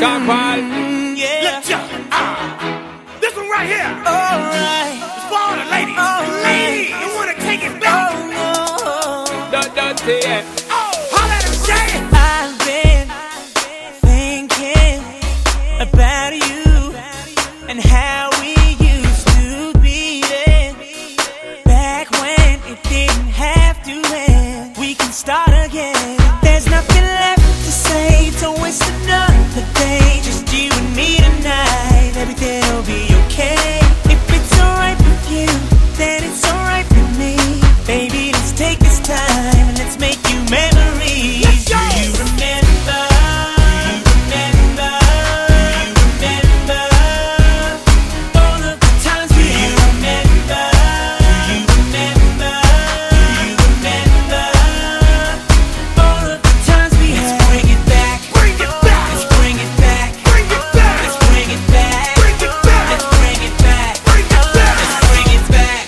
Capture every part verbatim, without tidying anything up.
Sean Paul. Mm, yeah. Let's jump. Ah. This one right here. Alright. It's for all the ladies. Alright. Ladies, you wanna take it back? Oh no. Don't, don't say it. Oh, holla at him, Jay. I've been thinking about you and how we used to be then. Back when it didn't have to end. We can start again. There's nothing left to say. Don't waste another day. Just you and me tonight. Everything'll be okay. If it's alright with you, then it's alright with me. Baby, let's take this time and let's make you memories. Let's go. Do you remember? Do you remember? Do you remember all of the times we you remember? Do you remember? Do you remember all of the times we had? Let's bring it back. Bring it back. Let's bring it back. Bring it back. Let's bring it back. Bring it back. Let's bring it back. Bring it back. Let's bring it back.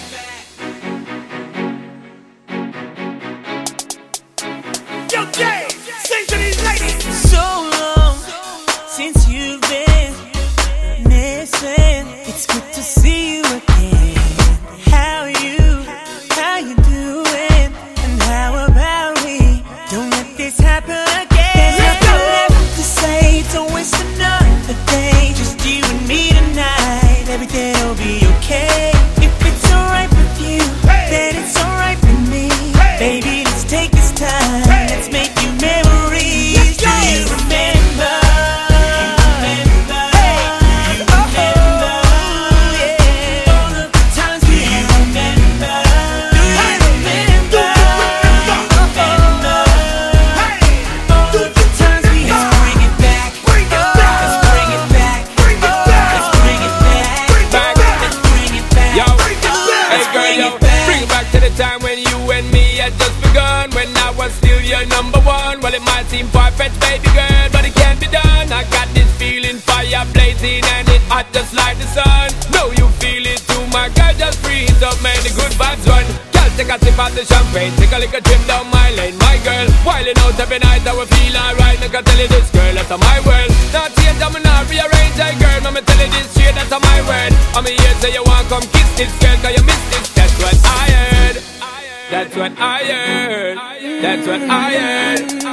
Yo, Jay, sing to these ladies. So long since you've been missing. It's good to see you again. How you, how you doing? And how about we don't let this happen again? There's nothing left to say. Don't waste another day. Just you and me tonight. Everything'll be okay. If it's alright with you, Hey. then it's alright with me. Hey. Baby, let's take this time. Hey. Let's make you memories. Let's Do go. you remember? Remember? Do you remember? Yeah. All of the times we remember. Do you remember? Remember? All of the times we had. Let's bring it back. Bring it back. Let's bring it back. Bring it back. Let's bring it back. Bring it Back. back. Let's bring it back. Yo, Bring it back. hey girl, bring yo, it back. bring it back to the time when you and me had just begun. When I was still your number one. Well, it might seem far-fetched, baby girl, but it can't be done. I got this feeling, fire blazing, and it hot just like the sun. Know you feel it too, my girl, just breathe up, man, the good vibes run. Girl, take a sip of the champagne, take a little trip down my lane, my girl. Wilding out every night, I will feel alright. I can tell you this, girl, that's my world. Not change, I'm not rearrange, hey girl, I'ma tell you this shit, that's my word. I'm here, say you want come kiss this girl, cause you missed this. That's what I heard. That's what I heard. That's what I heard.